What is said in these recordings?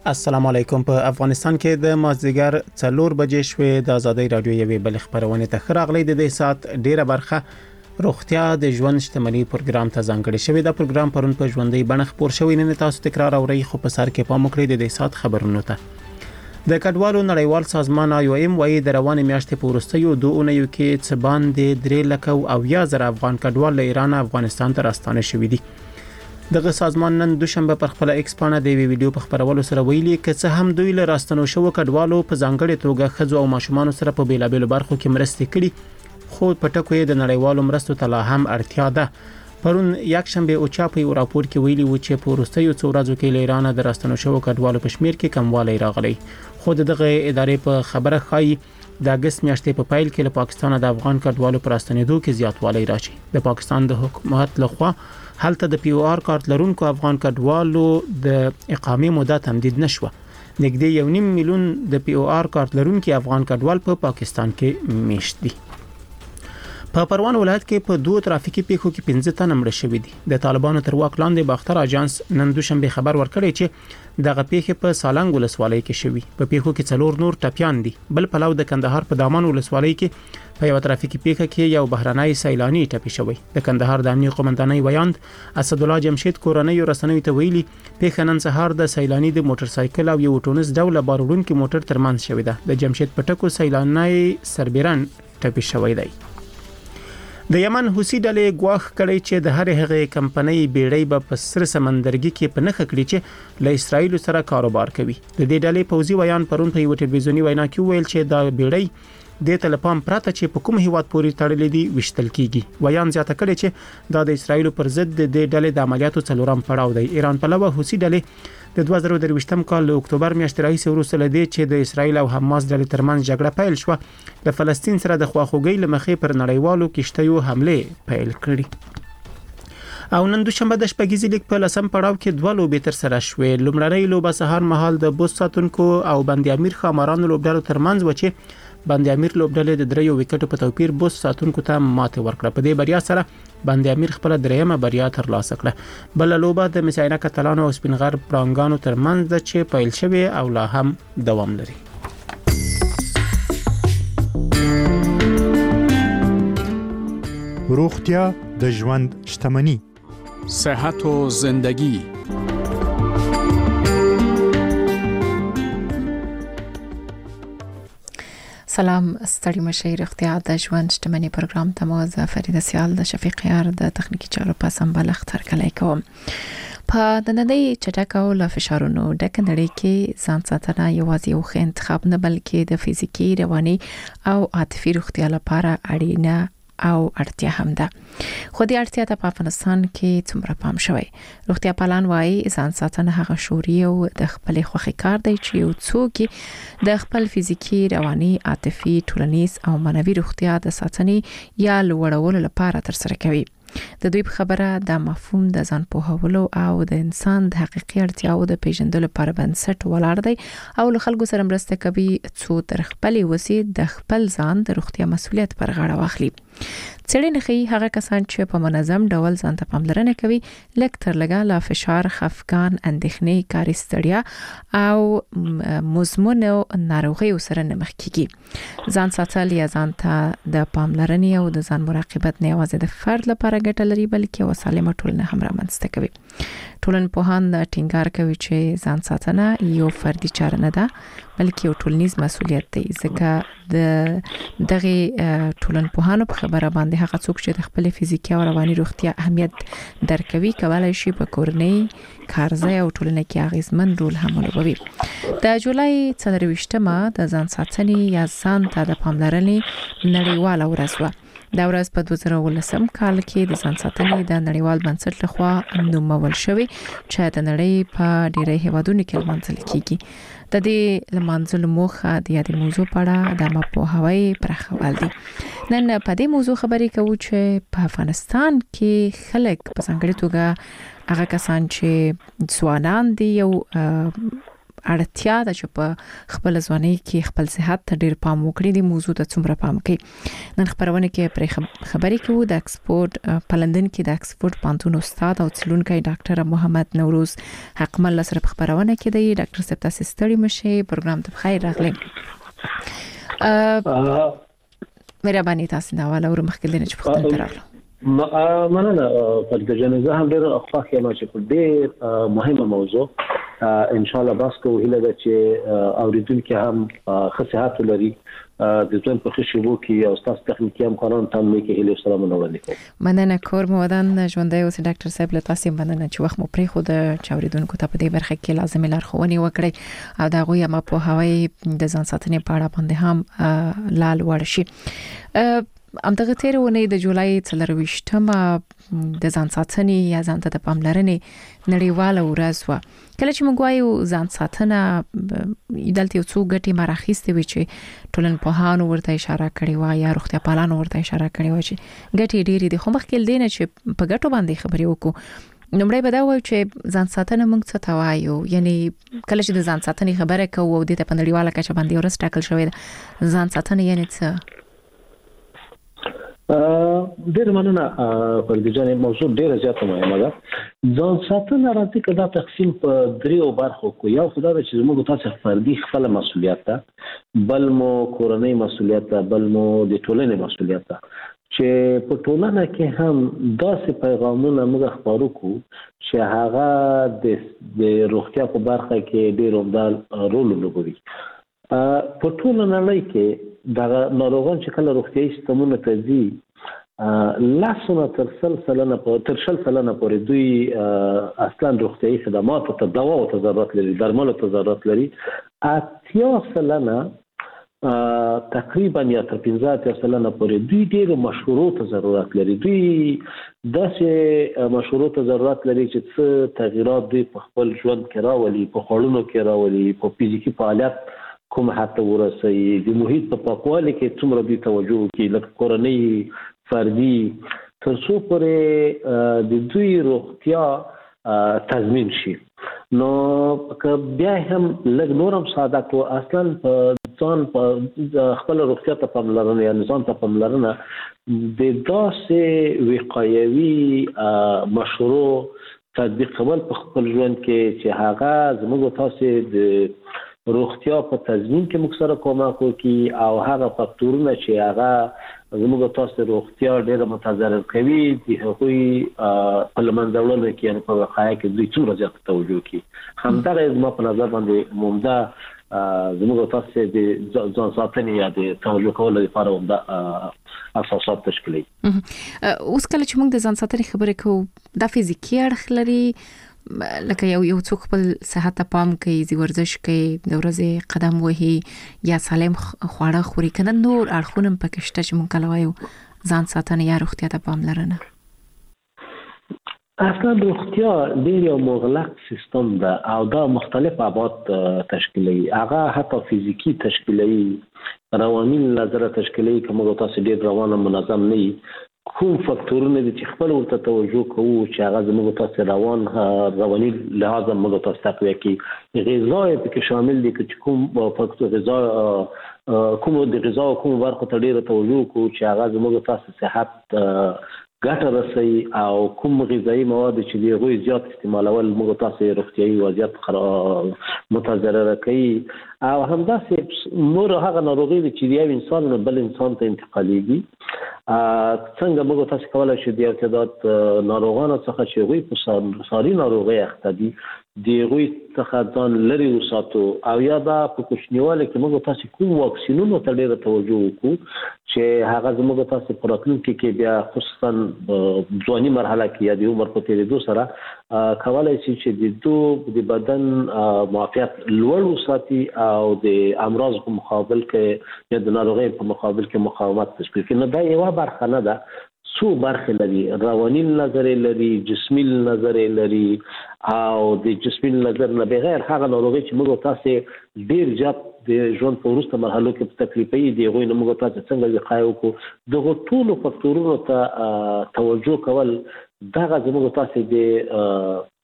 السلام علیکم. په افغانستان کې د مازدیګر 4 بجې شوې د ازادي رادیو یوې بل خبرونه ته خراغلي د دې سات ډیره برخه روغتیا د ژوند شتمنۍ پروګرام ته ځانګړی شوی. دا پروګرام پرون په ژوندۍ بڼه خبر شوی. نن تاسو تکرار اورئ خو په سر کې پام وکړئ د دې سات خبرونو ته. د کډوالو نړیوال سازمان IOM وايي د روانې میاشتې په وروستیو 2 اونیو کې څه باندې 3,000 افغان کډوال له ایران افغانستان ته راستانه شوي دي. دغه سازمان نن دوشنبه پر خپل ایکس پاڼه د ویډیو په خبرولو سره ویلي چې څه هم دوی له راستنو شو کډوالو په ځانګړي توګه خځو او ماشومان سره په بیلابېلو برخو کې مرستې کړي، خو په ټکو یې د نړیوالو مرستو ته لا هم اړتیا ده. پرون یک شنبه او چا په راپور کې ویلي و چې په وروستیو څو ورځو کې له ایران د راستنو شو کډوالو په شمیر کې کموالی راغلی. خو دغه ادارې په خبره خایي د اگست میاشتې په پایل کې له پاکستان د افغان کډوالو پر راستنېدو کې زیاتوالی راشي. د پاکستان د حکومت لخوا هلته د POR کارت لرونکو افغان کډوالو د اقامې موده تمدید نشوه. نږدې 1.5 میلیون د POR کارت لرونکو افغان کډوال په پاکستان کې میشت دي. په پروان ولایت کې په 2 ترافیکي پیښو کې 15 تنه مړه شوي دي. د طالبانو تر واک لاندې باختر اژانس نن دوشنبه خبر ورکړی چې دغه پیښه په سالنګ ولسوالۍ کې شوي. په پیښو کې 4 نور ټپيان دي. بل پلو د کندهار په دامان ولسوالۍ کې په یو ترافیکي پیښه کې یو بهرنۍ سیلانی ټپي شوی. د کندهار د امنیت قومندانۍ ویاند اسد الله جمشید کورنۍ رسنوي ته ویلي پیښه نن سهار د سیلانی د موټر سایکل او یو ټونس ډول باروړونکو موټر ترمنځ شوې ده. د جمشید پټکو سیلانی سربیران ټپي شوی دی. د یمن حوثي ډلې غواخ کړي چې د هر هغه کمپنۍ بیړۍ به په سر سمندرګي کې په نخ کړي چې له اسرایل سره کاروبار کوي. د دې ډلې پوځي ویان پرون په یو ټلویزیونی وینا کې ویل چې دا بیړۍ د تلپام پراته چې په کوم هیواد پورې تړلې دي وشتل کیږي. ویان زیاته کړي چې دا د اسرایل پر ضد د ډلې د عملیاتو څلورم پړاو دی. ایران په لوه حوثي ډلې د 2023م کال له اکتوبر میاشتې راهیسې وروسته لدی چې د اسرایل او حماس ډلې ترمنځ جګړه پیل شو د فلسطین سره د خواخوږۍ لمخې پر نړیوالو کشتیو حمله پیل کړي. او نن دوشنبه د شپږیزې لیګ په لسم پړاو کې 2 لوبې تر سره شوې. لومړنۍ لوبه سهار مهال د بوس ساتونکو او بند امیر خامارانو لوبډلو ترمنځ و چې بند امیر لوبډلې د 3 وکټو په توپیر بوس ساتونکو ته ماته ورکړه. په دې بریا سره بند امیر خپل درېمه بریا ترلاسه کړه. بل لوبه د مساینا کتلانو او سپینغر پرانګانو ترمنځ د چې پیل شوی او لا هم دوام لري. روغتیا د ژوند شتمني. صحت و زندگی. سلام، ستړي مشي. روغتیا د ژوند شتمنۍ پروګرام ته مو فریده سیال د شفیق یار د تخنیکی چارو په سمبال اختر کلی کوم. په د نړۍ چټکو له فشارونو ډک نړۍ کې ځان ساتنه یوازې یو ښه انتخاب نه بلکې د فزیکی، رواني او عاطفي روغتیا لپاره اړینه او اړتیا هم ده. خو دې اړتیا ته په افغانستان کې څومره پام شوی؟ روغتیا پالان وايي ځان ساتنه هغه شوري او د خپل خوخي کار دی چې یو څوک د خپل فزیکی، رواني، عاطفي، ټولنیز او معنوي روغتیا د ساتنې یا لوړولو لپاره تر سره کوي. د دوی په خبره د مفهوم د ځان پوهولو او د انسان د حقيقي اړتیاو د پیژندلو لپاره بنسټ ولاړ دی او له خلکو سره مرسته کوي څو تر خپل وسی د خپل ځان د روغتیا مسؤلیت پر غاړه واخلي. څېړنې ښيي هغه کسان چې په منظم ډول ځان ته پاملرنه کوي لږ تر لږه له فشار، خفګان، اندېښنې، کاري ستړیا او مزمنو ناروغیو سره مخ کیږي. ځان ساتل یا ځان ته د پاملرنې او د ځان مراقبت نه یوازې د فرد لپاره ګټه لري بلکې یو سالمه ټولنه هم رامنځته کوي. ټولنپوهان ټینګار کوي چې ځان ساتنه یو فردي چاره نه ده بلکې یو ټولنیز مسؤلیت دی. ځکه د دغه ټولنپوهانو په خبره باندې هغه څوک چې د خپل فزیکي او رواني روغتیا اهمیت درکوي کولای شي په کورنۍ، کارځای او ټولنه کې اغیزمن رول هم ولوبوي. د جولای 24مه د ځان ساتنې یا ځان ته د پاملرنې نړیواله ورځ وه. دا ورځ په 2019 کال کې د ځان ساتنې د نړیوال بنسټ لخوا نومول شوی چې د نړۍ په ډیری هیوادونو کې لمانځل کیږي. د دې لمانځلو موخه د یادې موضوع په اړه د مپوهاوی پراخول دي. نن په دې موضوع خبرې کوو چې په افغانستان کې خلک په څنګه توګه هغه کسان چې ځوانان دي او اړتیا ده چې په خپل ځواني کې خپل صحت ته ډیر پام وکړي. د موضوع ته څومره پام کوي؟ نن خبرونه کې پر خبرې کوو د اکسفورد په لندن کې د اکسفورد پوهنتون استاد او څېړونکی ډاکټر محمد نوروز حقمل سره خبرونه کې دی. ډاکټر صاحب تاسو ستړي مشه، پروګرام ته بخیر راغلی. مهرباني تاسو دا والا ور مخکې دنه چې پختن تراله مننه پر د جنازه هم ډېر خوښ یم چې په ډېر مهمه موضوع ان شاء الله بس کوو هله ده چې اوریدونکو هم خصيحت لري د ځان په خشبو کې او تاسو تخنیکی امکانات هم کې هله سلام علیکم. مننه کور مودان ژوندۍ اوس ډاکټر صاحب له تاسو مننه چې وخت مو پرې خو د چاوریدونکو ته په دې برخه کې لازمي لارښوونې وکړي او دا غوي ما په هوای د ځان ساتنې په اړه باندې هم لال ورشي. امدغه تیرونه د جولای 24مه د ځان ساتنې یا ځان ته د پاملرنې نړیواله ورځ و. کله چې موږ وایو ځان ساتنه دلته یو څو غټي مراخیستې وي چې ټولنپوهانو ورته اشاره کړې و یا روغتیا پالانو ورته اشاره کړې و چې غټي ډېری دي، خو مخکې دینه چې په غټو باندې خبرې وکړو. نمبر به دا وایو چې ځان ساتنه موږ څه ته وایو، یعنی کله چې د ځان ساتنې خبره کوو او د ته په نړیواله کچه باندې ورس ټاکل شوی ده، ځان ساتنه یعنی څه؟ ډېر مننه پر دې ځای موضوع ډېر زیاته مهمه ده. ځان ساتنه راځي کدا تقسیم په دریو برخو کو. یو خدای چې موږ تاسو فردي خپل مسؤلیت ده، بل مو کورنۍ مسؤلیت ده، بل مو د ټولنې مسؤلیت ده چې په ټولنه کې هم داسې پیغامونه موږ خبرو کو چې هغه د روغتیا په برخه کې ډېر عمده رول لوبوي. په ټول نړۍ کې دا ناروغان چې کله روغتیايي سیستمونه ته ځي لاسونه تر 100 سلنه پورې دوی اصلا روغتیايي خدمات ته دوا او ضرورت لري، درمل ته ضرورت لري. 80 سلنه تقریبا یا تر 15 سلنه پورې دوی ډېر مشورو ته ضرورت لري. دوی داسې مشورو ته ضرورت لري چې څه تغیرات دوی په خپل ژوند کې راولي، په خوړونو کې راولي، په فزیکي فعالیت کوم حتی ورسي، د محیط په پاکوالي کې څومره دوی توجه کوي، لکه کورنۍ فردي، تر څو پورې د دوی روغتیا تضمین شي. نو که بیا هم لږ نورم ساده کو، اصلا په ځان په خپل روغتیا ته پاملرنه یا ځان ته پاملرنه د داسې وقایوي مشورو تطبیقول په خپل ژوند کې چې هغه زموږ تاسو د روغتیا په تضمین کې موږ سره کومک کوي او هغه فاکتورونه چې هغه زموږ تاسو روغتیا ډېر متضرر کوي د هغوی په لمنځولو کې یعنې په وقایه کې دوی څومره زیات توجه کوي. همدغه زما په نظر باندې عمده زموږ تاسو د ځان ساتنې یا د توجه کولو لپاره عمده اساسات تشکیلوي. اوس کله چې موږ د ځان ساتنې خبرې کوو دا فزیکي اړخ لري، لکه یو څوک خپل صحت ته پام کوي، زی ورزش کوي، د ورځې قدم وهي یا سالم خواړه خوري، کنه نور اړخونه پکې شته چې موږ کله وایو ځان ساتنه یا روغتیا ته پاملرنه؟ اصلا روغتیا ډېر یو مغلق سیستم ده او دا مختلف ابعاد تشکیلوي. هغه حتی فزیکی تشکیلوي، رواني نظر تشکیلوي. کوم تاسو ډېر روان منظم نه کوم فاکتورونه دي چې خپل ورته توجه کوو چې هغه زموږ تاسو رواني لحاظ موږ تاسو تقویه کوي. غذا پکې شامل دي چې کوم فاکتور غذا کوم د غذا کوم برخه ته ډېر توجه کوو چې هغه زموږ تاسو صحت ګټه رسوي او کوم غذایي مواد چې دی غوي زیات استعمالول موږ تاسو روغتیايي وضعیت متضرر کوي او همداسې نور هغه ناروغي چې دی انسان نه بل انسان ته انتقاليږي. څنګه موږ تاسو کولای شو د ارتداد ناروغانو څخه چې غوي په ساري ناروغي اخته دي دی غوي څخه ځان لري وساتو او یا دا په کوچنیواله کې موږ تاسو کوم واکسینونو ته ډېر توجه وکړو چې هغه زموږ تاسو په راتلونکي کې بیا خصوصا ځواني مرحله کې یا د عمر په تیریدو سره کولای شي چې د بدن معافیت لوړ وساتي او د امراض په مقابل کې یا د ناروغۍ په مقابل کې مقاومت تشکیل کړي. نو دا یو برخه نه ده، څو برخې لري، رواني نظر لري، جسمي نظر لري او د جسمي نظر نه بغیر هغه ناروغي چې موږ تاسو ډیر زیات د ژوند په وروسته مرحلو کې تکلیفي دي غوي نه موږ تاسو څنګه وقایه وکړو. دغه ټول فاکتورونو ته توجه کول دغه زموږ تاسو د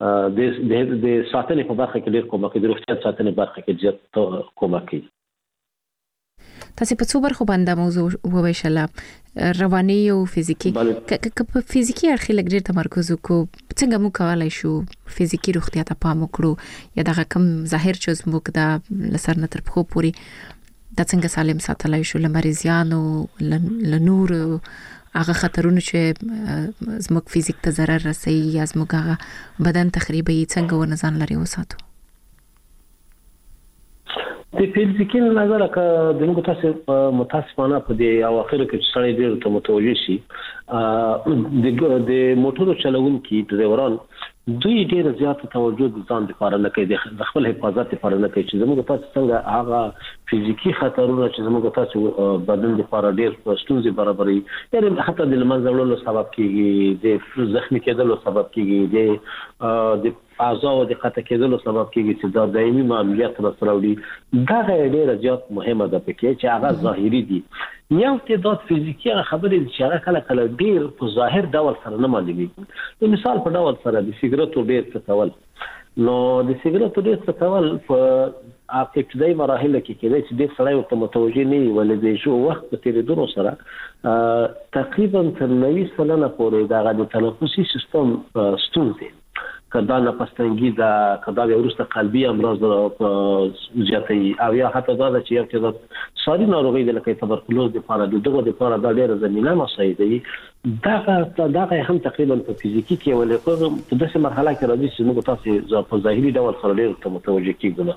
د ساتنې په برخه کې ډېر کومک کوي، د روغتیا ساتنې برخه کې زیات کومک کوي. تاسو په څو برخو باندې موضوع وویشله، رواني او فزیکی. که په فزیکی اړخ لږ ډیر تمرکز وکړو، څنګه موږ کولای شو فزیکی روغتیا ته پام وکړو یا دغه کم ظاهر چې موږ د لسر نه تر پخو پوري د څنګه سالم ساتلای شو لمریزیانو لنور هغه خطرونه چې زموږ فزیک ته ضرر رسي یا زموږ هغه بدن تخریبي څنګه ونځان لري وساتو. د فزیکي نظر کا د موږ تاسو متاسفانه په دې اواخر کې چې سړی ډېر ته متوجه شي د موټرو چلوونکي ډرایوران دوی ډېر زیات توجه د ځان لپاره نه کوي، د خپل حفاظت لپاره نه کوي چې زموږ تاسو څنګه هغه فزیکي خطرونه چې زموږ تاسو بدن لپاره ډېر ستونزې برابري، یعنی حتی د لمنځه وړلو سبب کیږي، د زخمی کېدلو سبب کیږي، د اعضاء د قطع کېدلو سبب کیږي چې دا دایمي معلولیت سره وړي. دا ډېر زیات مهمه ده پکې چې هغه ظاهري دي. یو تعداد فزیکی خبرې چې هغه کله کله ډېر په ظاهر ډول سره نه معلومیږي. مثال په ډول سره د سیګریټو ډېر څکول، نو د سیګریټو ډېر څکول په ابتدایي مراحلو کې کېدای چې ډېر سړی ورته متوجه نه وي، ولې د شو وخت په تېرېدو سره تقریبا تر 90% پورې د تنفسي سیستم ستونزې کدا نفس تنګي دا کدا ورسته قلبي امراض زیاتې او یا حتی دا چې یو کې ساري ناروغي د لکه تبرکلوز د لپاره دغه د لپاره د ډېر زمينه مساعده دي. دا هم تقریبا په فزیکی کې ولې په داسې مرحله کې راځي چې موږ تاسو په ظاهري ډول سره ډېر متوجه کیږو.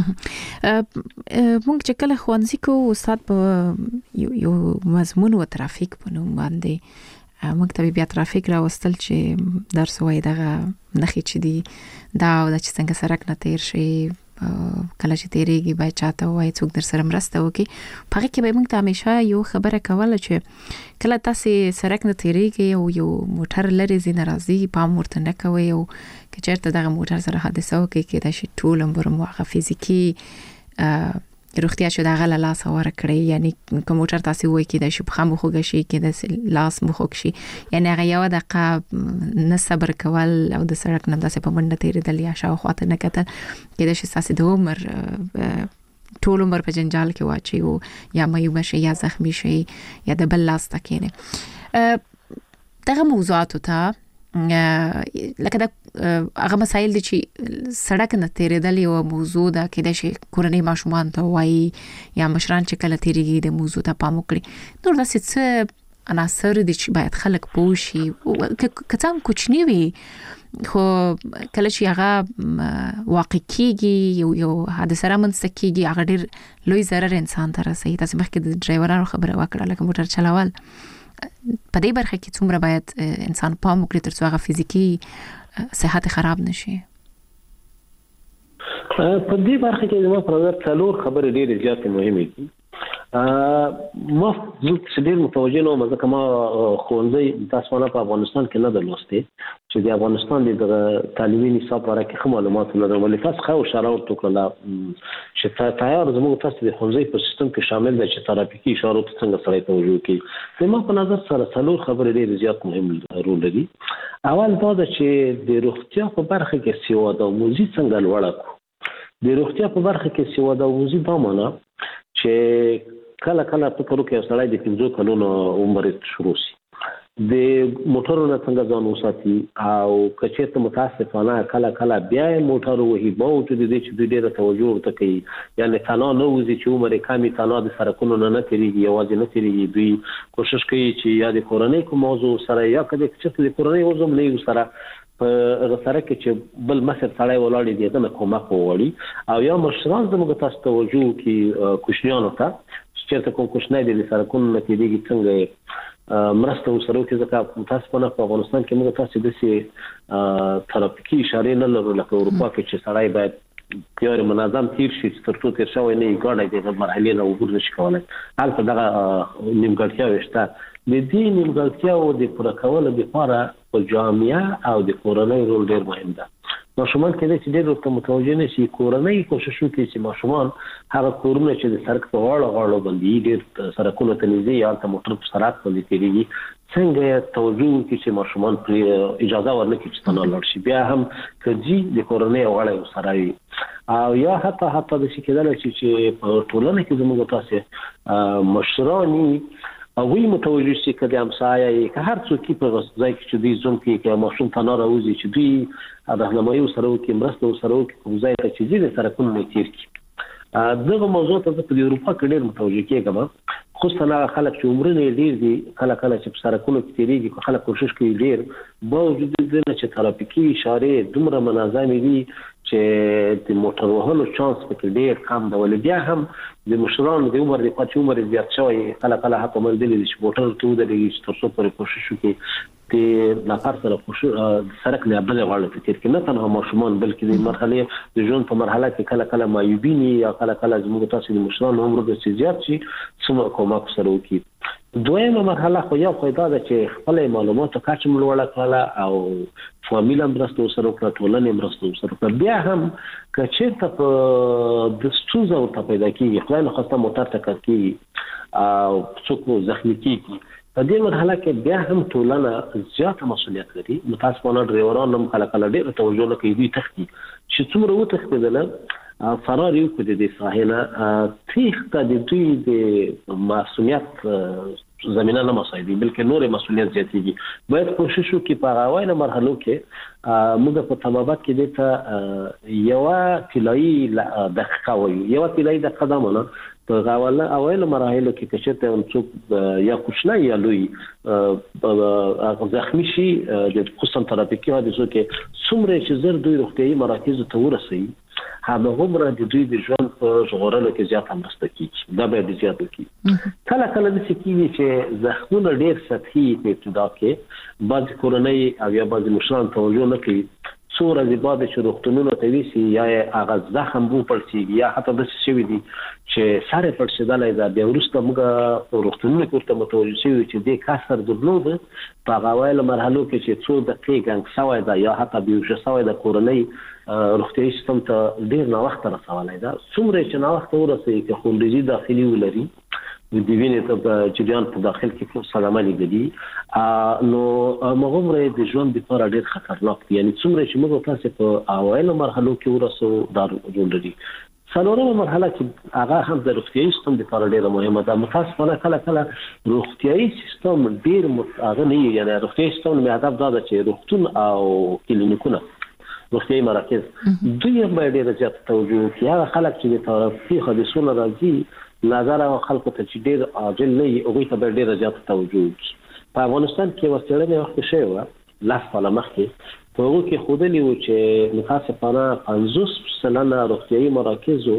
مونږ چې کله ښوونځي کې استاد په یو مضمون او ترافیک په نوم باندې موږ ته بیا ترافیک راوستل چې درس وای دغه نخې چې دی دا او چې څنګه سړک نه تیر شي، کله چې تیریږي باید چاته وای څوک در سره مرسته وکړي. په هغه کې به موږ ته همیشه یو خبره کوله چې کله تاسو سړک نه تیریږي او یو موټر لري زین راځي پام ورته نه کوي او که چېرته دغه موټر سره حادثه وکړي کې د شي ټول عمر مو هغه فزیکی روغتیا شو دغه لاس اور کړی، یعنی کوموټر تاسو وای کې د شپ خمو خوږ شي کې د لاس مخ شي، یعنی هغه یو دقه نه صبر کول او د سړک نه داسې په منډه تیرېدل یا شاو خواته نه کتل کې د شي تاسو د عمر ټول عمر په جنجال کې واچي او یا مې بشي یا زخمی شي یا د بل لاس تکینه. دغه موضوعات ته لکه دا هغه مسایل دي چې سړک نه تیرېدل یو موضوع ده کې د شي کورنۍ ماشومان ته وایي یا مشران چې کله تیریږي د موضوع ته پام وکړي. نور داسې څه عناصر دي چې باید خلک پوه شي که څنګه کوچنی وي خو کله چې هغه واقع کیږي یو حادثه رامنځته کیږي هغه ډېر لوی ضرر انسان ته رسوي. تاسو مخکې د ډرایورانو خبره وکړه لکه موټر چلول، په دې برخه کې څومره باید انسان پام وکړي ترڅو هغه فزیکی صحت خراب نشي؟ په دې برخه کې زموږ په نظر څلور خبرې ډېرې زیاتې مهمې دي. ما ډېر متوجه نه وم ځکه ما ښوونځی تاسو په افغانستان کې نه درلوستی چې د افغانستان د تعلیمي نصاب لپاره کې خو معلومات نه لرم، ولې تاسو خو اشاره وکړه چې تیار زموږ تاسو د ښوونځي په سیستم کې شامل دي چې ترافیکي اشارو ته څنګه سره توجه کوي. زما په نظر سره څلور خبرې ډېرې زیات مهم رول لري. اول دا ده چې د روغتیا په برخه کې سیواده آموزي څنګه لوړه کړو. د روغتیا په برخه کې سیواده آموزي دا معنی چې کله کله فکر وکړئ سړی د 15 کلونو عمر شروع شي د موټرو نه څنګه ځان وساتي او کچېته متاسفانه کله کله بیا موټر وهي باوجود دې چې دوی ډېر توجه ورته کوي، یعنی تنها نه وځي چې عمر کمی تنها د سرکونو نه تیریږي یوازې نه تیریږي، دوی کوشش کوي چې یا د کورنۍ کوم موضوع سره یا کله چې د کورنۍ موضوع نه سره په سره کې چې بل مسر سړی ولاړ دی دنه کومک وغواړي او یا مشران زموږ تاسو توجه کوي کوچنیانو ته چې کوم کوچنی دی سرکونو نه تیریږي څنګه مرسته وسره کوي. ځکه تاسو په افغانستان کې موږ تاسو د سي ترافیکي اشارې نه لرو لکه اروپا کې چې سړی باید یو منظم تیر شي ترڅو تیر شوی نه ګاډي د مرحلې نه عبور نشي کولای. هلته دغه نیمګړتیاوې شته. د دې نیمګړتیاو د پوره کولو لپاره په جامعه او د کورنۍ رول ډېر مهم ده. ماشومان کې چې ډېر ورته متوجه نشي کورنۍ کوشش وکړي چې ماشومان هغه کورونه چې د سړک په غاړو باندې ډېر سړکونو ته نږدې یا د موټر په سرعت باندې تیریږي څنګه توجه وکړي چې ماشومان پر اجازه ورنکړي چې تنه لاړ شي بیا هم کړي د کورنۍ غړي سره وي او یا حتی د شي کېدل چې په ټولنه کې زموږ تاسو مشرانی او وی متوجه شي کله همسایه که هر څوک په ځای کې چې دوی زوم کې که ماشوم ته نه راوځي چې دوی راهنمایي سره وکړي مرسته سره وکړي کوم ځای ته چې دې سره کوم نه تیر کړي دغه موضوع ته په اروپا کې ډېر متوجه کېږم خصوصا خلک چې عمرونه ډېر دي کله چې سره کوم تیریږي خلک کوشش کوي ډېر باوجود دې چې ترافیکي اشاره دومره منظمې دي چې د موټر وهلو چانس پکې ډېر کم دی ولې بیا هم د مشرانو د عمر د پاتې عمر زیات شوی کله حتی مندلې چې موټر ته ودرېږي چې تر څو پورې کوشش وکړي د نفر سره سرک نه بل غواړي فکر کې نه تنها ماشومان بلکې د مرحله د ژوند په مرحله کې کله مایوبینی یا کله زموږ تاسو د مشرانو عمر د زیات شي څومره کومک سره وکړي دویمه مرحله خو یو پیدا ده چې خپل معلوماتو کچه ملوړه کړه او فامیل مرسته سره وکړه ټولنې مرسته سره وکړه بیا هم کچېرته په د ستونزو ته پیدا کیږي خو نه خاصه موټر ټکر کیږي او څوک زخمی کیږي په دې مرحله کې بیا هم ټولنه زیات مسؤلیت لري متاسفانه ډرایوران هم کله ډېر توجه نه کوي دوی تختی چې څومره وتښتېدل فرار یو کړي د ساحله تیخته د دوی د مسؤلیت زمينه نه مساعدي بلکې نور مسؤلیت زیاتېږي باید کوشش وکړي په اوایل مرحلو کې موږ په طبابت کې د یو طلایی دقیقه وایو یو طلایی دقیقه ده مونږ په اوایل مراحلو کې کچته څوک یا کوچنی یا لوی زخمی شي د خصوصا ترافیکي حادثو کې څومره چې زر دوی روغتيایي مراکز ته ورسي هغه عمر د دوی د ژوند په ژغورلو کې زیات مرسته کوي دا به زیات کوي کله د سکیږي چې زخمونه ډېر سطحي په ابتدا کې بعض کورنۍ او یا بعض مشران توجه نه کوي څوره د بعد شروختونو ته ویسي یا هغه زخم بو پړسي یا حتی د شوی دي چې ساره پړسیدلای دا بیا ورسته موږ په روختونو کې ورته متوجه شوی چې د کسر درلود په اوایل مرحلو کې چې څو دقیقې ګنګ سوی دا یا حتی بیوشه سوی د کورنۍ روغتیايي سیستم ته ډېر نه وخت رسولای دا څومره چې نه وخت ورسي چې خونریزي داخلي ولري د دیوینې ته جریان په داخل کې صدمه لګي نو مغمره د ژوند لپاره ډېر خطرناک دي یعنی څومره چې موږ تاسو په اوایل مرحلو کې ورسو دار جوړ لري څلورمه مرحله چې هغه هم د روغتیايي سیستم لپاره ډېره مهمه ده متاسفانه کله روغتیايي سیستم ډېر متغنی یعنی روغتیايي سیستم مې هدف دا ده چې روغتون او کلینیکونه روغتیايي مراکز دوی هم باید ډېر زیات توجه وکړي هغه خلک چې د ترافیکي حادثو راځي نظر او خلکو ته چې ډېر عاجل نه وي هغوی ته باید ډېره زیاته توجه وکړي په افغانستان کې یوه څېړنه وخت شوې وه 10 کاله مخکې په هغو کې ښودلي وو چې متاسفانه 50% روغتیايي مراکزو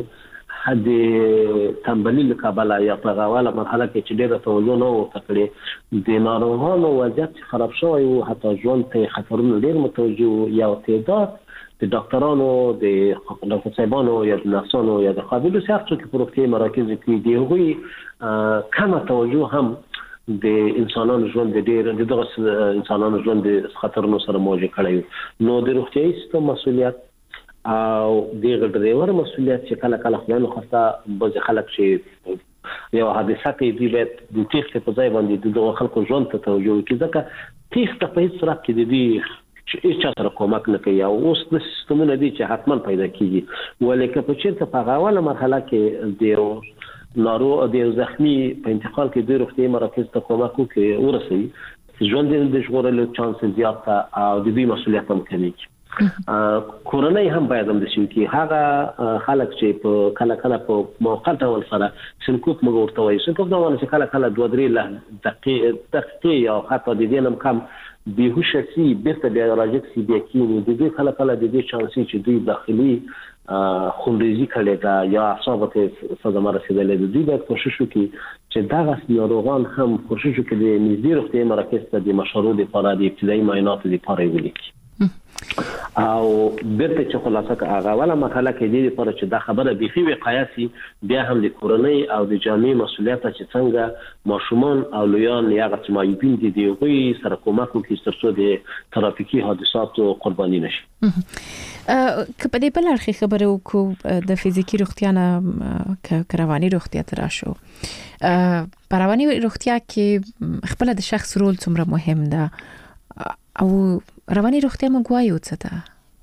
د تنبلي له کبله یا په اوله مرحله کې چې ډېره توجه نه ورته کړې د ناروغانو وضعیت خراب شوی و حتی ژوند ته خطرونه ډېر متوجه وو یا تعداد د ډاکټرانو د ډاکټر صاحبانو یا د نرسانو یا د قابلو سیاستو کې په روغتیايي مراکزو کې د هغوی کمه توجه هم د انسانانو ژوند د دغه انسانانو ژوند د خطرونو سره مواجه کړی نو د روغتیايي سیستم مسؤلیت او د ډرایور مسؤلیت چې کله خو نه خاصه بعض خلک چې یو حادثه کې دی باید د تیښتې په ځای باندې د خلکو ژوند ته توجه وکړي ځکه تیښته په هیڅ صورت کې د دې چې چا سره کومک نه کوي او اوس د سیستمونه دي چې حتما پیدا کیږي ولکه په چیرته په اوله مرحله کې د ناروغ د زخمی په انتقال کې د روغتیايي مراکز ته کومک وکړي ورسي ژوند د ژغورلو چانس زیات او د دې مسؤلیت هم کمیږي کورنۍ هم باید هم د شي کې هغه خلک چې په کله په موقع ډول سره سنکوپ موږ ورته وایي سنکوپ دا ونه چې کله 2-3 دقیقې یا حتی د دې نم کم بیهوشه سي بیرته بیا راځي چې بیا کېږي د دې کله د دې چانسي چې دوی داخلي خونریزي کړي دا یا اعصاب ته صدمه رسیدلې د دوی باید کوشش وکړي چې دغه ناروغان هم کوشش وکړي د نږدې روغتیايي مرکز ته د مشورو لپاره د ابتدایي معایناتو لپاره ولیکي او بیرته چې خلاصه هغه ولا مقاله کې دې لپاره چې دا خبره بيخي وقایسي بیا هم د کورنۍ او د جامع مسولیت چې څنګه ماشومان او لویان یا غټمایبین دي دوی سره کومک کوي ترڅو د ترافیکي حادثاتو قرباني نشي. که په دې بل اړخ خبره وکړو د فزیکی روغتیا نه رواني روغتیا ته راشو. په رواني روغتیا کې خپل د شخص رول څومره مهم ده او رواني روغتیا موږ وایو څه ده؟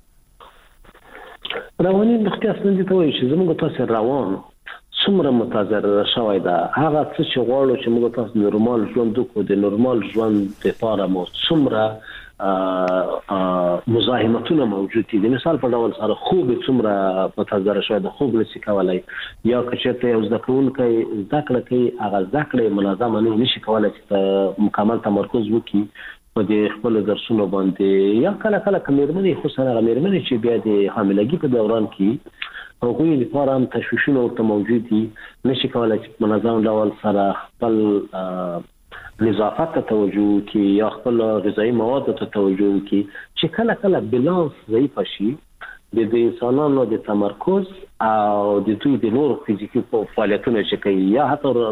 رواني روغتیا څنګه ته وایي چې زموږ تاسو روان څومره متضرر شوی ده هغه څه چې غواړو چې موږ تاسو نورمال ژوند وکړو د نورمال ژوند لپاره مو څومره مزاحمتونه موجود دي. د مثال په ډول سره خوب څومره متضرر شوی ده خوب نشي کولای یا کچته یو ځکه کوي زده کړه کوي هغه زده کړه منظمه نه نشي کولای چې مکمل تمرکز وکړي په دې خپل درسونو باندې یا کله کمیرمنې خو سره غمیرمنې چې بیا د حاملګي په دوران کې هغوی لپاره هم تشویشونه ورته موجود دي نشي کولای چې منظم ډول سره خپل نظافت ته توجه کوي یا خپل غذایی مواد ته توجه کوي چې کله بالانس ضعیف شي د انسانانو د تمرکز او د دوی د نور فزیکی فعالیتونو چې کوي یا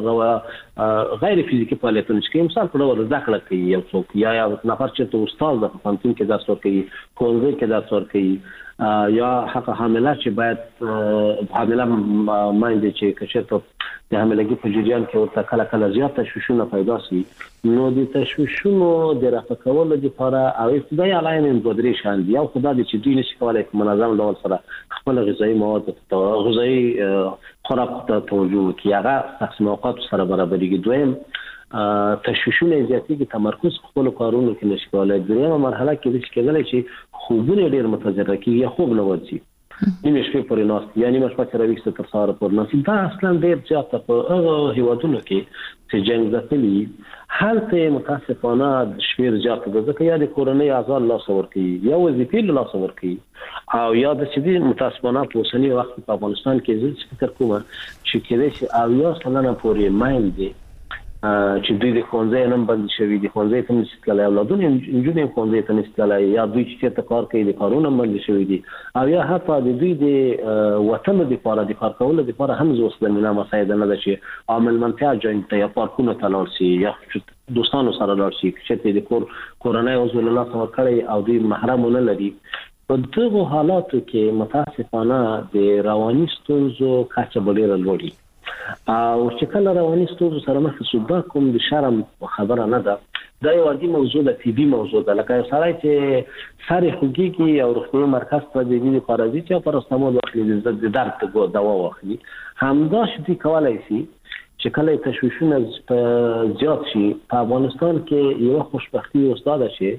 حتی غیر فزیکی فعالیتونه چې کوي مثال په ډول زده کړه کوي یو څوک یا نفر چې استاد د فنتون کې درس ورکوي کورنۍ کې درس ورکوي یا حق حامله چې باید حامله ماینده چې کچته د حاملګي په جریان کې ورته کله زیات تشویشونه پیدا شي نو د تشویشونو د رفع کولو لپاره او ابتدایي علایم بدري شان دی او خدای دې چې دوی نشي کولای منظم ډول سره خپل غذایی مواد غذایی خوراک ته توجه کوي هغه تقسیم اوقات سره برابرېږي. دویم تشویشونه زیاتېږي تمرکز خپل کارونو کې نشي کولای. دریمه مرحله کې د کېدل چې خوبونه ډېر متضرر کیږي یا خوب نه ورځي نیمه شپه پورې ناست یا نیمه شپه چې راويسته تر سهار پورې ناست دا اصلا ډېر زیات په هغه هیوادونو کې چې جنگ ځپلي هلته متاسفانه شمیر زیات ده ځکه یا د کورنۍ اعضاء الله صبر کوي یا وظیفې الله صبر کوي او یا د سړي متاسفانه په اوسنی وخت په افغانستان کې زړه فکر کوم چې کله چې او یا سلنه پورې مایندې چې دوی د ښوونځي نن باندې شوی دي ښوونځي ته نشي تللی اولادونه انجونې ښوونځي ته نشي تللی یا دوی چې ته کار کوي د کارونه باندې شوی دي او یا حتی د دوی د وطن د لپاره د کار کولو لپاره هم زوسته نه مساعده نه ده چې عامل منفعه جوین ته یا پارکونه تلل شي یا دوستانو سره لاړ شي چې د کورنۍ عضو الله سره کړی او دوی محرمونه لري. په دغه حالاتو کې متاسفانه د رواني ستونزو کچه ډېره لوړه او چې کله رواني ستونزو سره مخ شو دا کوم د شرم خبره نه ده دا یو عادي موضوع ده طبي موضوع ده لکه سړی چې ساري خوږي او روغتي مرکز ته د دې پارازیت یا پاراستامول واخلي د درد دوا واخلي همدا شتي کولای شي چې کله تشویشونه زیات شي په افغانستان کې یو خوشبختی استاد شي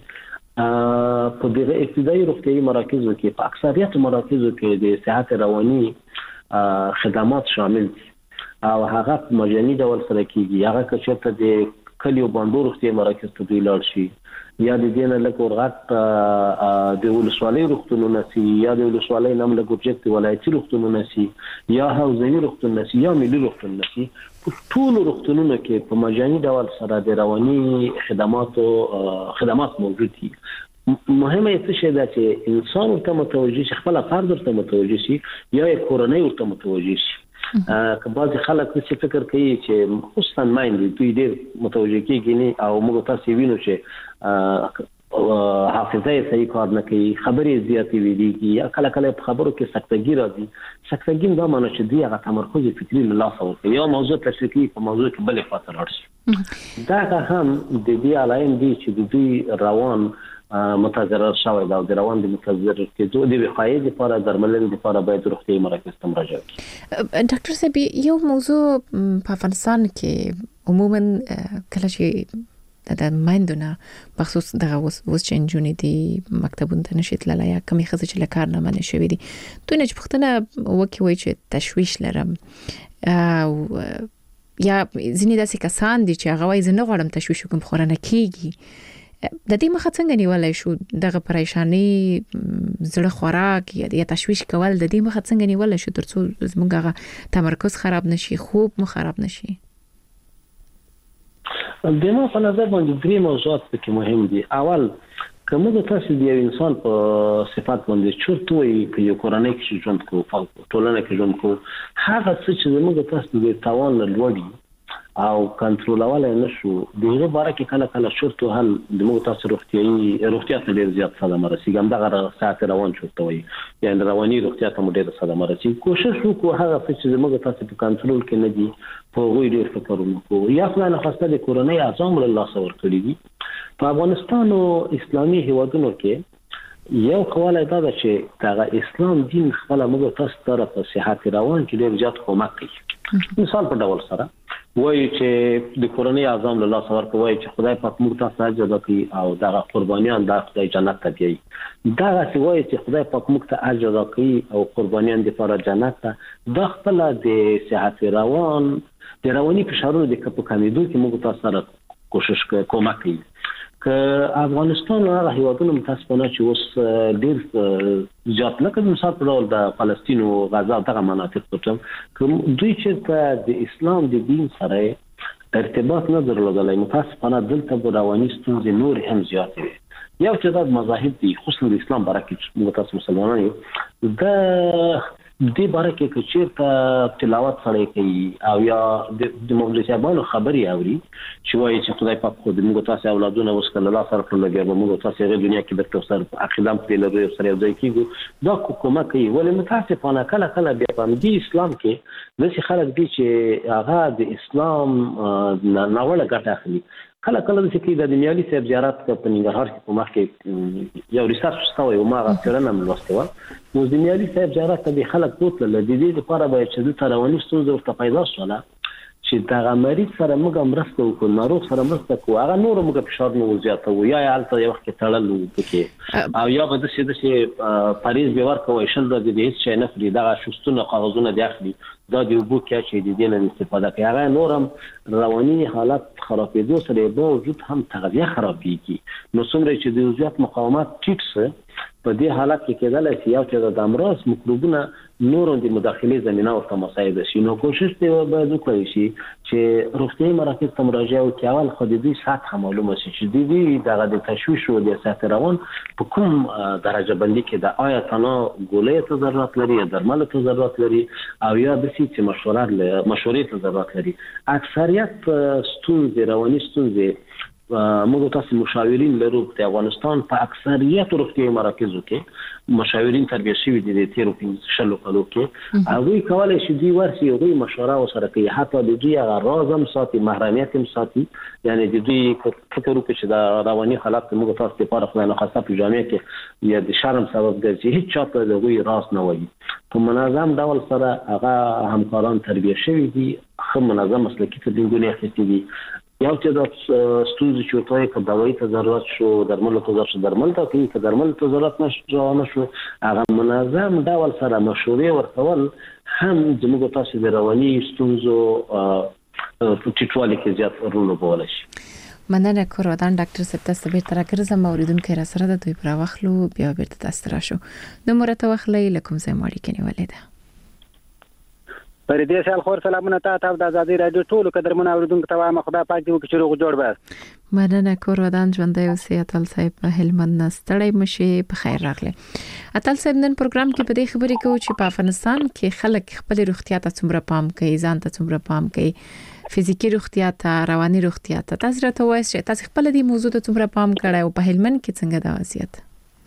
په دغه ابتدایي روغتي مراکزو کې په اکثریت مراکزو کې د صحت رواني خدمات شامل دي او هغه مجاني ډول سره کیږي هغه چې د کلیو باندې روغتي مراکز ته دی لاړ شي یا د دینه لکه ورغت د ولسوالۍ روغتونونه سي یا د ولسوالۍ نام له ګوجت ولایتي روغتونونه سي یا حوزوي روغتونونه سي یا ملي روغتونونه سي ټول روغتونونه کې په مجاني ډول سره د رواني خدمات موجود دي. مهمه څه شي دا چې انسان ورته متوجي شي خپل فرد ورته متوجي شي یا کورنۍ ورته متوجي شي. که بعضی خلک څه فکر کوي چې خصوصا مایند دوی ډېر متوجه کیږي او موږ تاسو وینو چې حافظه یې صحیح کار نه کوي خبرې زیاتې ویلېږي یا کله په خبرو کې سکتګي راځي سکتګي دا معنی چې دوی هغه تمرکز فکري له لاسه ورکوي یا موضوع تشریحي په موضوع کې بلې خواته لاړ شي دا هم د دې علایم دي چې د دوی روان متضرر شوی دا د روان د متضرر کېدو د وقایې لپاره درملنې لپاره باید روغتي مرکز ته مراجعه وکړي. ډاکټر صاحب یو موضوع په افغانستان کې عموما کله چې د مایندونه بخصوص دغه اوس چې نجونې دي مکتبونو ته نشي تللی یا کمې ښځې چې له کار نه منع شوي دي دوی نه چې پوښتنه وکړي چې تشویش لرم او یا ځینې داسې کسان دي چې هغه وایي زه نه غواړم تشویش وکړم خو رانه کېږي د دې مخه څنګه نیولای شو دغه پریشانی زړه خوراک یا تشویش کول د دې مخه څنګه نیولای شو ترڅو زموږ هغه تمرکز خراب نشي خوب مو خراب نشي؟ د ما په نظر باندې درې موضوعات پکې مهم دي. اول کومه تاسو د یو انسان په صفات باندې چورته وي چې یو کورنۍ کې ژوند کوي ټولنه کې ژوند کوي هغه څه چې موږ تاسو د توان لوړي او کنټرولولای نشو دغه باره کې کله کله چورته هم د موږ تاسو روغتیا ته ډیر زیات صدمه رسیږي هم دغه ساعت روان چورته وي یعنی رواني روغتیا ته ډیر صدمه رسیږي کوشش وکړو هغه څه چې موږ تاسو په کنټرول کې نه دي په غوړي ډیر فکر وکړو یا خو نه خاصه د کورنۍ اعظم الله سور کړی دي په افغانستان او اسلامي هیوادونو کې یو قواله دا ده چې دا اسلام دین خپل موږ تاسو ته په صحت روان کې ډیر زیات کومک کوي مثال په ډول سره وایي چې د کورنۍ اعظم الله سور کوي چې خدای پاک موږ تاسو اجر ورکړي او دا قربانیان د خدای جنت ته دی دا څه وایي چې خدای پاک موږ ته اجر ورکړي او قربانیان د لپاره جنت ته د خپل د صحت روان د رواني فشارونو د کمیدو کې موږ تاسو سره کوشش کومک کوي که افغانستان هغه هیوادونو متاسفانه چې اوس ډیر زیات لکه مثال په ډول د فلسطین او غزا دغه مناطق پټم کوم دوی چې د اسلام د دین سره ارتباط نه درلودلای متاسفانه دلته په رواني ستونزې نور هم زیات دي یو چې د مذاهب دي خصوصا د اسلام برکت موږ تاسو مسلمانان یو د دې باره کې چې تلاوت سره کوي او یا د مولوی صاحبانو خبري اوري چې وایي چې خدای پاک خو د موږ تاسو اولادونه وسکل الله سره کړل لګي موږ تاسو غو دنیا کې د توسر عقیدم په لري سره ځای کېږي دا کومه کوي ولې متاسفانه کله کله بیا په دې اسلام کې د خلک دي چې هغه د اسلام ناوړه ګټه اخلي کله کله چې د دنیالي صاحب زیارت په ننګرهار کې په مخ کې یو ریسرچ شوی او ما غوښتنه ملوسته و د دنیالي صاحب زیارت ته خلک بوتل د دې لپاره به چې د رواني ستونزو ورته پیدا شوله چې دا مریض سره موږ مرسته وکړو ناروغ سره مرسته کوو هغه نور موږ فشار نه زیاتو یا حالت یو وخت تړل وکړي او یا به د څه پاریس به ورکوي شل د دې هیڅ شي نه فري دا شستونه کاغذونه دی اخلي دا د وبو کې چې د دې نه استفاده کوي هغه نورم رواني حالت خرابېدو سره به وجود هم تغذیه خرابېږي نو څومره چې د زیات مقاومت ټیټ په دې حالت کې کېدل چې یو چې د امراض میکروبونه نور د مداخله زمينه او مساعد شي نو کوشش دی باید وکړي شي چې روغتيایي مراکز ته مراجعه وکړي اول خو د دې سطح معلومه شي چې د دې د تشویش او د صحت روان په کوم درجه بندي کې د آیا تنها ګولې ته ضرورت لري یا درمل ته ضرورت لري او یا د چې مشورې ته ضرورت لري اکثریت ستونزې رواني ستونزې موږ تاسو مشاورین لرو په افغانستان په اکثریت روغتیایي مراکزو کې مشاورین تربیه شوي دي د تیرو 15 کالو کې هغه کولای شي دی ورسي هغه مشوره وسره کوي حتی د دوی هغه رازم ساتي محرمیت هم ساتي یعنی د دوی فکر وکړي چې دا رواني حالات موږ تاسو لپاره خو نه خاصه په جامعه کې یا د شرم سبب ګرځي هیڅ چاته د غوي راز نه وایي په منظم ډول سره هغه همکاران تربیه شوي دي خو منظم مسلکي تدریسونه اخیستي دي یو چې د ستونزې چوتای په دوايي ته ضرورت شو درمل ته ضرورت شو درمل ته کې که درمل ته ضرورت نشو هغه منظم ډول سره مشورې ورکول هم زموږ تاسو د رواني ستونزو په ټیټوالي کې زیات رول لوبولی شي مننه کور ودان ډاکټر صاحب تاسو به تر کړه موریدونکو را سره د دوی پر واخلو بیا بیرته تاسو راشو نو مرته واخلې لکم زې ماړي کې نیولې ده پر دې سال خور سلامونه تاسو د ازادي رادیو ټولو قدرمن اوریدونکو ته وایم خدای پاک دې وکړي چې روغ جوړ به مننه کور ودان ژوندۍ اوسې اتل صاحب په هلمند نستړی مشي په خیر راغله اتل صاحب نن پروګرام کې په دې خبرې کوو چې په افغانستان کې خلک خپل روغتیا ته څومره پام کوي ځان ته څومره پام کوي فزیکی روغتیا ته رواني روغتیا ته تاسو راته وایي چې تاسو خپل دې موضوع ته څومره پام کړی او په هلمند کې څنګه دا وضعیت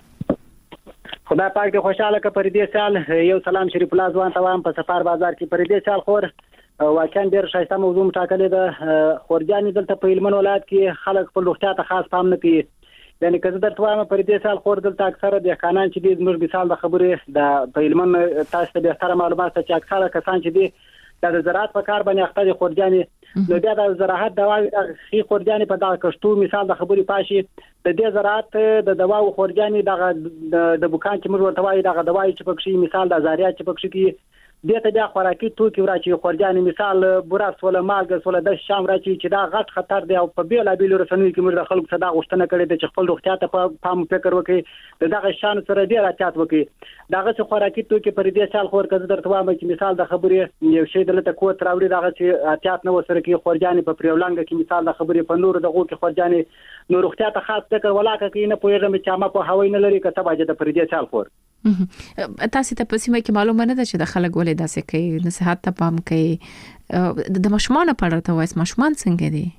خدای پاک دې خوشاله کړي پر دې سال یو سلام شریف الله ځوان ته وایم په سفر بازار کې پر دې سال خور واقعا ډېر شایسته موضوع ټاکلې ده خورجانې دلته په هلمند ولایت کې خلک خپل روغتیا ته خاص پام نه کوي یعنی که زه درته وایم پر دې سال خور دلته اکثره دهقانان چې دي زموږ مثال د خبرې د په هلمند تاسو ته بهتره معلومات چې اکثره کسان چې دي د زراعت په کار باندې اخته دي خورجانې نو بیا د زراعت دواوی خي خورجانې په دغه کشتو مثال د خبرې پاشي د دې زراعت د دواو خورجانې د بوکان چې موږ ورته وایي دغه دوايي چې پکې مثال د زاریات چې پکې کې دې ته بیا خوراکي توکي راچی خورجانې مثال بوراس ولا مالګه ولا د شام راچی چې دا غټ خطر دی او په بیل بیل رسنوي کې موږ خلکو صدا غوښتنه کړې ده چې خپل روغتیا ته په پام فکر وکړي دغه شان سره ډیر احتیاط وکړي دغه خوراکي توکي پر دې سال خور کزه درته وایم چې مثال د خبرې یو شی دلته کوت راوړي دغه چې احتیاط نه وسره کې خورجانې په پریولنګ کې مثال د خبرې په نور دغه کې خورجانې نو روغتیا ته خاص فکر ولاکه کې نه پوهېږم چې ما په هوای نه لري کته باجه د پر دې سال خور تاسو ته په سیمه کې معلومه نه ده چې د خلک ولې داسې کوي نصيحت ته پام کوي د مشمانه پړه ته وایي مشمان څنګه دي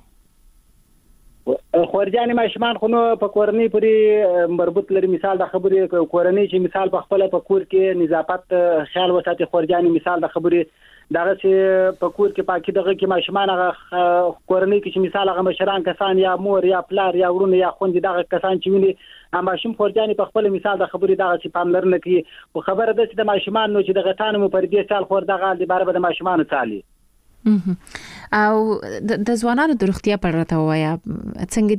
خورجانې ماشمان خو نو په کورنۍ پورې مربوط لري مثال د خبرې کورنۍ چې مثال په خپل په کور کې نظافت خیال وساتي خورجانې مثال د خبرې دغه چې په کور کې پاکي دغه کې ماشمان هغه کورنۍ کې چې مثال هغه مشران کسان یا مور یا پلار یا ورونه یا خوندې دغه کسان چې ویني ماشوم خورجانې په خپل مثال د خبرې دغه چې پاملرنه کوي خو خبره ده چې د ماشومان نو چې دغه تانو پر دې سال خور دغه د بار به د ماشومان تعالی او د ځوانانو د روغتیا په اړه ته وایا څنګه